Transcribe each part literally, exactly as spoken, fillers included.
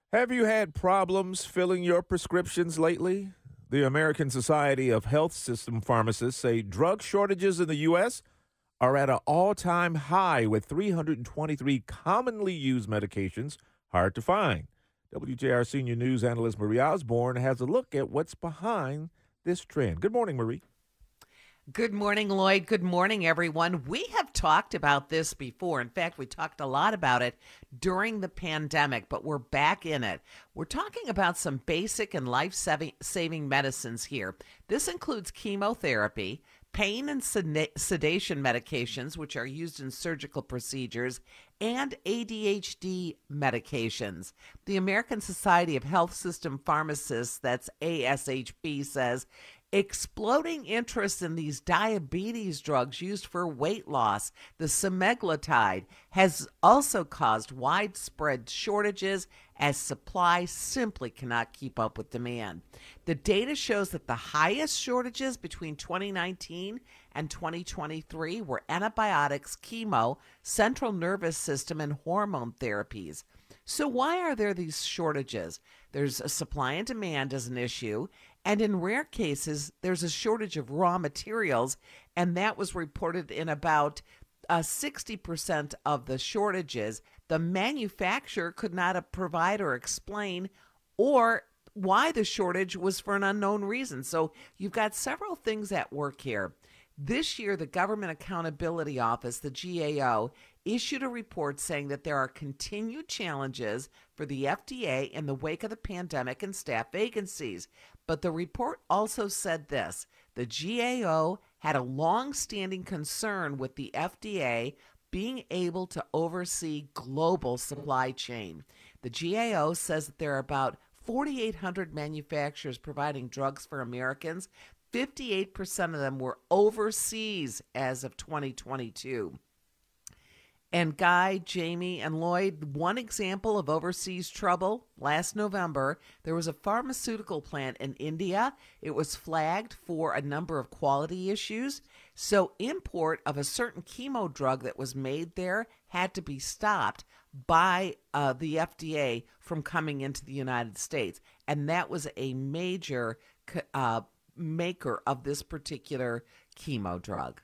Have you had problems filling your prescriptions lately? The American Society of Health System Pharmacists say drug shortages in the U S are at an all time high, with three hundred twenty-three commonly used medications hard to find. W J R senior news analyst Marie Osborne has a look at what's behind this trend. Good morning, Marie. Good morning, Lloyd. Good morning, everyone. We have talked about this before. In fact, we talked a lot about it during the pandemic, but we're back in it. We're talking about some basic and life-saving medicines here. This includes chemotherapy, pain and sedation medications, which are used in surgical procedures, and A D H D medications. The American Society of Health System Pharmacists, that's A S H P, says exploding interest in these diabetes drugs used for weight loss, the semaglutide, has also caused widespread shortages as supply simply cannot keep up with demand. The data shows that the highest shortages between twenty nineteen and twenty twenty-three were antibiotics, chemo, central nervous system, and hormone therapies. So why are there these shortages? There's a supply and demand as an issue, and in rare cases, there's a shortage of raw materials, and that was reported in about uh, sixty percent of the shortages. The manufacturer could not provide or explain or why the shortage was for an unknown reason. So you've got several things at work here. This year, the Government Accountability Office, the G A O, issued a report saying that there are continued challenges for the F D A in the wake of the pandemic and staff vacancies. But the report also said this: the G A O had a long-standing concern with the F D A being able to oversee global supply chain. The G A O says that there are about forty-eight hundred manufacturers providing drugs for Americans. fifty-eight percent of them were overseas as of twenty twenty-two. And Guy, Jamie, and Lloyd, one example of overseas trouble, last November, there was a pharmaceutical plant in India. It was flagged for a number of quality issues. So import of a certain chemo drug that was made there had to be stopped by uh, the F D A from coming into the United States. And that was a major uh, maker of this particular chemo drug.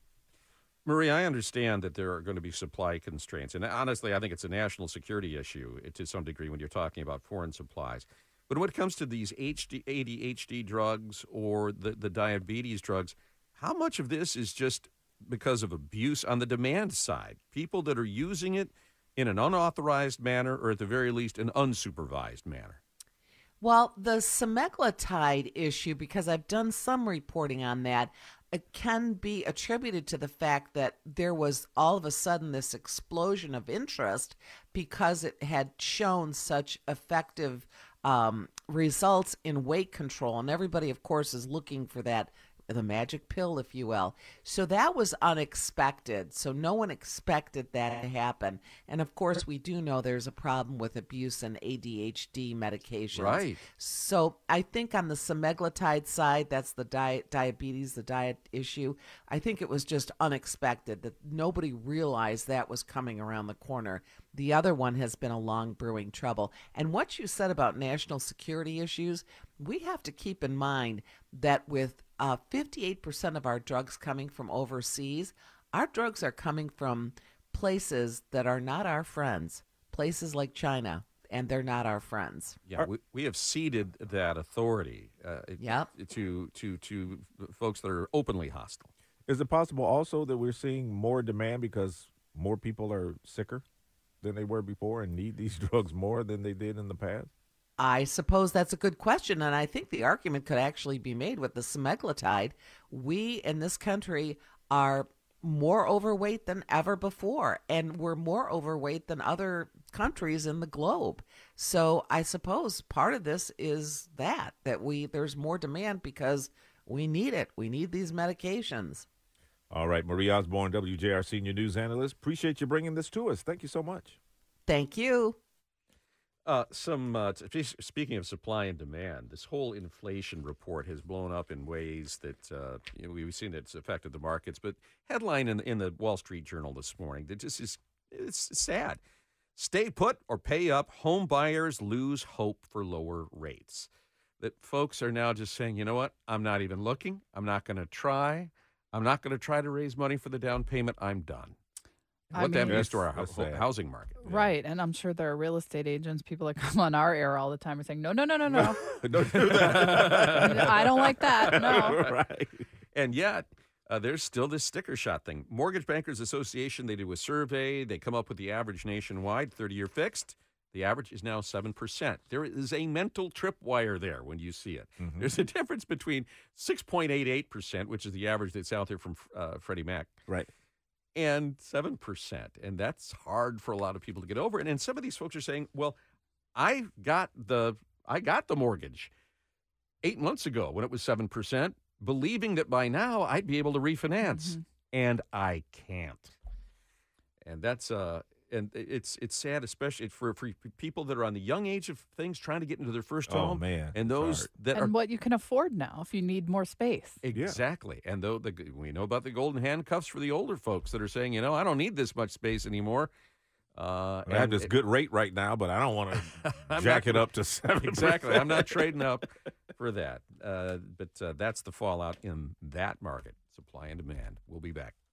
Marie, I understand that there are going to be supply constraints. And honestly, I think it's a national security issue to some degree when you're talking about foreign supplies. But when it comes to these H D, A D H D drugs or the, the diabetes drugs, how much of this is just because of abuse on the demand side? People that are using it in an unauthorized manner, or at the very least, an unsupervised manner? Well, the semaglutide issue, because I've done some reporting on that, it can be attributed to the fact that there was all of a sudden this explosion of interest because it had shown such effective um, results in weight control. And everybody, of course, is looking for that, the magic pill, if you will. So that was unexpected. So no one expected that to happen. And of course, we do know there's a problem with abuse and A D H D medications. Right. So I think on the semaglutide side, that's the diet, diabetes, the diet issue. I think it was just unexpected that nobody realized that was coming around the corner. The other one has been a long brewing trouble. And what you said about national security issues, we have to keep in mind that with uh, fifty-eight percent of our drugs coming from overseas, our drugs are coming from places that are not our friends, places like China, and they're not our friends. Yeah, we, we have ceded that authority uh, yep. to, to, to folks that are openly hostile. Is it possible also that we're seeing more demand because more people are sicker than they were before and need these drugs more than they did in the past? I suppose that's a good question, and I think the argument could actually be made with the semaglutide. We in this country are more overweight than ever before, and we're more overweight than other countries in the globe. So I suppose part of this is that, that we there's more demand because we need it. We need these medications. All right, Marie Osborne, W J R senior news analyst. Appreciate you bringing this to us. Thank you so much. Thank you. Uh, some uh, t- speaking of supply and demand, this whole inflation report has blown up in ways that uh, you know, we've seen it's affected the markets. But headline in, in the Wall Street Journal this morning that just is it's sad. Stay put or pay up. Home buyers lose hope for lower rates. That folks are now just saying, you know what? I'm not even looking. I'm not going to try. I'm not going to try to raise money for the down payment. I'm done. I What that mean- means to our That's- hou- that's sad. housing market. Right. And I'm sure there are real estate agents, people that come on our air all the time are saying, no, no, no, no, no. Don't do that. I don't like that. No. Right. And yet, uh, there's still this sticker shot thing. Mortgage Bankers Association, they do a survey. They come up with the average nationwide, thirty-year fixed. The average is now seven percent. There is a mental tripwire there when you see it. Mhm. There's a difference between six point eight eight percent, which is the average that's out there from uh, Freddie Mac, Right. and seven percent. And that's hard for a lot of people to get over. And, and some of these folks are saying, well, I got the I got the mortgage eight months ago when it was seven percent, believing that by now I'd be able to refinance. Mhm. And I can't. And that's uh and it's it's sad, especially for, for people that are on the young age of things trying to get into their first Oh, home. man. And those Hard. that are And what you can afford now if you need more space. exactly. And though the we know about the golden handcuffs for the older folks that are saying, you know, I don't need this much space anymore. Uh, I have and this it- good rate right now, but I don't want to I'm jack not it up to seven. Exactly. I'm not trading up for that. Uh, but uh, that's the fallout in that market. Supply and demand. We'll be back.